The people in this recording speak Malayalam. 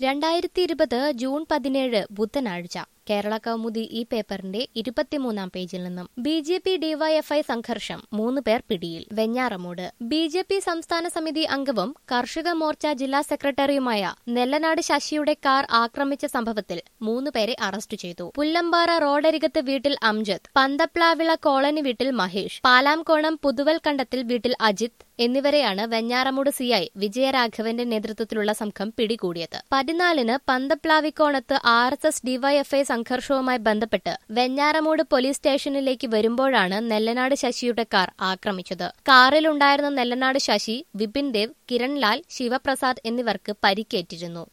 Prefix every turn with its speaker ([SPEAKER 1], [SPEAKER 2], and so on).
[SPEAKER 1] 2020 ജൂൺ 17 ബുധനാഴ്ച കേരള കൗമുദി ഈ പേപ്പറിന്റെ 23-ാം പേജിൽ നിന്നും ബി.ജെ.പി. ഡിവൈഎഫ്ഐ സംഘർഷം 3 പേർ പിടിയിൽ. വെഞ്ഞാറമൂട് ബി.ജെ.പി. സംസ്ഥാന സമിതി അംഗവും കർഷക മോർച്ച ജില്ലാ സെക്രട്ടറിയുമായ നെല്ലനാട് ശശിയുടെ കാർ ആക്രമിച്ച സംഭവത്തിൽ 3 പേരെ അറസ്റ്റ് ചെയ്തു. പുല്ലമ്പാറ റോഡരികത്ത് വീട്ടിൽ അംജദ്, പന്തപ്ലാവിള കോളനി വീട്ടിൽ മഹേഷ്, പാലാംകോണം പുതുവൽ കണ്ടത്തിൽ വീട്ടിൽ അജിത് എന്നിവരെയാണ് വെഞ്ഞാറമൂട് സിഐ വിജയരാഘവന്റെ നേതൃത്വത്തിലുള്ള സംഘം പിടികൂടിയത്. 14-ന് പന്തപ്ലാവിക്കോണത്ത് RSS ഡിവൈഎഫ്ഐ സംഘർഷവുമായി ബന്ധപ്പെട്ട് വെഞ്ഞാറമൂട് പോലീസ് സ്റ്റേഷനിലേക്ക് വരുമ്പോഴാണ് നെല്ലനാട് ശശിയുടെ കാർ ആക്രമിച്ചത്. കാറിലുണ്ടായിരുന്ന നെല്ലനാട് ശശി, വിപിൻ ദേവ്, കിരൺലാൽ, ശിവപ്രസാദ് എന്നിവർക്ക് പരിക്കേറ്റിരുന്നു.